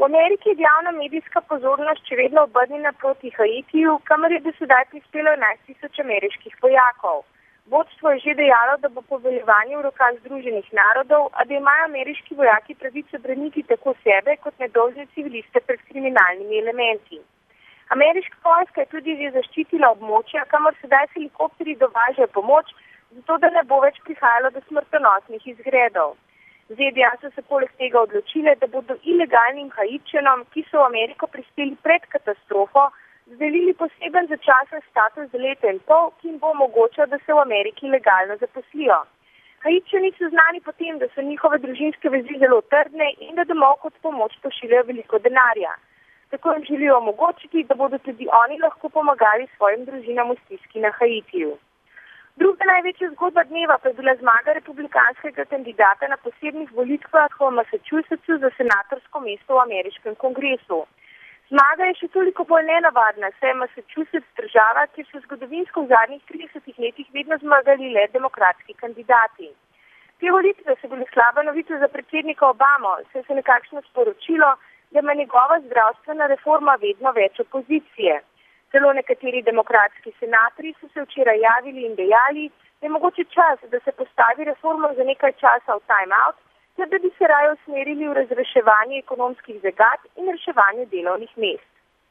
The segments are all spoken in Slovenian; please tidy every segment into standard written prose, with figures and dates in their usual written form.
V Ameriki je glavna medijska pozornost še vedno obrnjena proti Haitiju, kamor je do sedaj prispelo 11.000 ameriških vojakov. Vodstvo je že dejalo, da bo poveljevanje v rokah Združenih narodov, a da imajo ameriški vojaki pravico braniti tako sebe kot nedolžne civiliste pred kriminalnimi elementi. Ameriška vojska je tudi že zaščitila območja, kamor sedaj helikopterji dovažajo pomoč, zato da ne bo več prihajalo do smrtonosnih izgredov. ZDA so se poleg tega odločile, da bodo ilegalnim Haitčanom, ki so v Ameriko prispeli pred katastrofo, zdelili poseben začasen status za leto in pol, ki jim bo omogočal, da se v Ameriki legalno zaposlijo. Haitčani so znani po tem, da so njihove družinske vezi zelo trdne in da domov kot pomoč pošiljajo veliko denarja. Tako jim želijo omogočiti, da bodo tudi oni lahko pomagali svojim družinam v stiski na Haitiju. Druga največja zgodba dneva pa je bila zmaga republikanskega kandidata na posebnih volitvah v Massachusettsu za senatorsko mesto v ameriškem kongresu. Zmaga je še toliko bolj nenavadna, saj je Massachusetts država, kjer so zgodovinsko v zadnjih 30 letih vedno zmagali le demokratski kandidati. Te volitve so bile slaba novica za predsednika Obamo, saj se nekakšno sporočilo, da ima njegova zdravstvena reforma vedno več opozicije. Celo nekateri demokratski senatorji so se včeraj javili in dejali, da je mogoče čas, da se postavi reformo za nekaj časa v time-out, ter da bi se raje usmerili v razreševanje ekonomskih zagat in reševanje delovnih mest.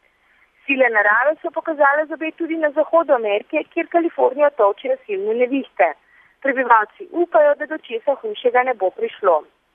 Sile narave so pokazale zobe tudi na zahodu Amerike, kjer Kalifornijo tolčejo silne nevihte. Prebivalci upajo, da do česa hujšega ne bo prišlo.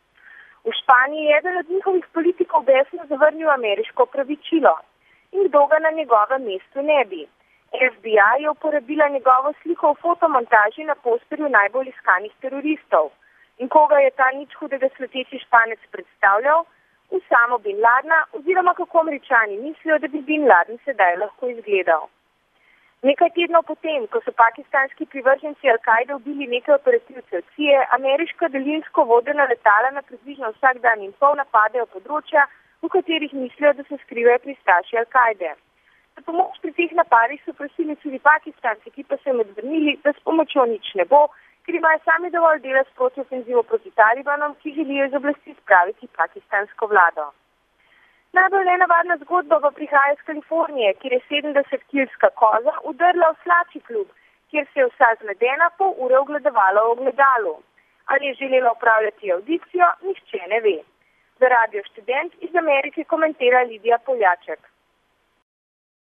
V Španiji je eden od njihovih politikov besno zavrnil ameriško opravičilo. In kdo ga na njegovem mestu ne bi. FBI je uporabila njegovo sliko v fotomontaži na posterju najbolj iskanih teroristov. In koga je ta nič hudega sleteči Španec predstavljal? Usamo Bin Ladna, oziroma kako Američani mislijo, da bi Bin Laden sedaj lahko izgledal. Nekaj tednov potem, ko so pakistanski privrženci Al-Kaide ubili nekaj operativcev CIA, ameriška daljinsko vodena letala na približno vsak dan in pol napadejo področja, v katerih mislijo, da se skrivajo pristaši Al-Kaide. Za pomoč pri teh napadih so prosili tudi Pakistanci, ki pa so jim odvrnili, da s pomočjo nič ne bo, ker imajo sami dovolj dela s protiofenzivo proti Talibanom, ki želijo iz oblasti spraviti pakistansko vlado. Najbolj nenavadna zgodba pa prihaja iz Kalifornije, kjer je 70-kilska koza udrla v slači klub, kjer se je vsa zmedena pol ure ogledovala v ogledalu. Ali je želela opravljati audicijo, nihče ne ve. Za Radio Študent iz Amerike komentira Lidija Poljaček.